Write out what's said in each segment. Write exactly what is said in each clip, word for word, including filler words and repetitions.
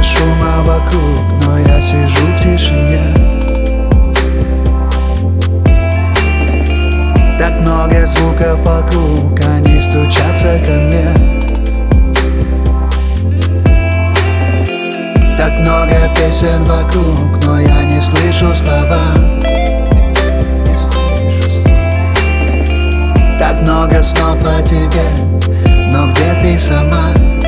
шума вокруг, но я сижу в тишине. Так много звуков вокруг, они стучатся ко мне. Так много песен вокруг, но я не слышу слова. Не слышу слова. Так много снов о тебе, но где ты сама?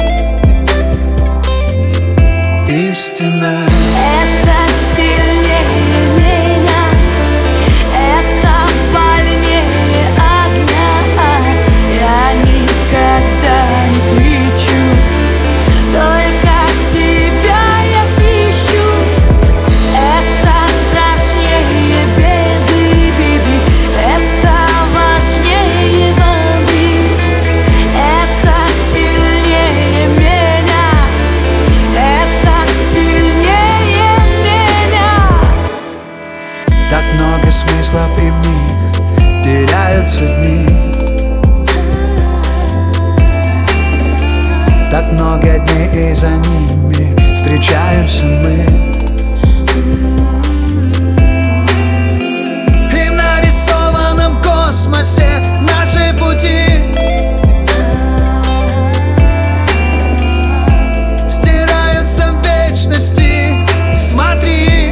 Истина. Это сильнее меня, это больнее огня. Я никогда не кричу, только тебя я ищу. Это страшнее беды, биби, это важнее воды. Это сильнее меня, это сильнее меня. Так много смысла и в них теряются дни. Так много дней, и за ними встречаемся мы. И в нарисованном космосе наши пути стираются в вечности. Смотри,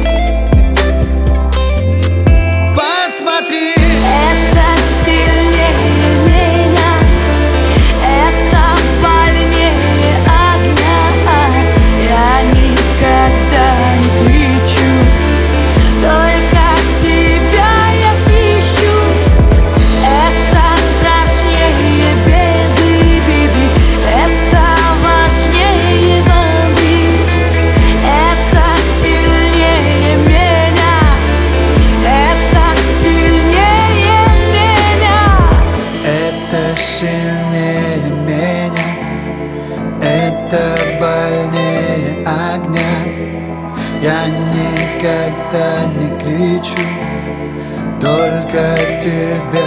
посмотри. Это сильнее меня, это больнее огня. Я никогда не кричу, только тебя я ищу. Это страшнее беды, биби, это важнее воды. Это сильнее меня, это сильнее меня. Это сильнее меня, это больнее огня. Я никогда не кричу, только тебя